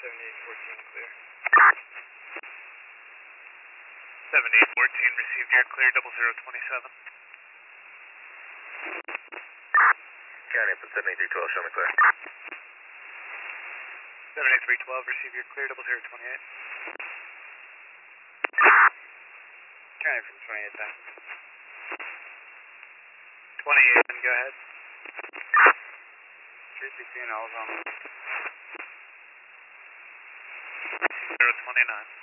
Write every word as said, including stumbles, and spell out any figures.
seventy-eight fourteen clear. seventy-eight fourteen, received, you're clear, double zero twenty-seven. County up at seventy-three twelve, show me clear. seventy-three twelve, received, you're clear, double zero twenty-eight. County from twenty-eight then. twenty-eight, then go ahead. three sixteen, all's on. zero twenty-nine.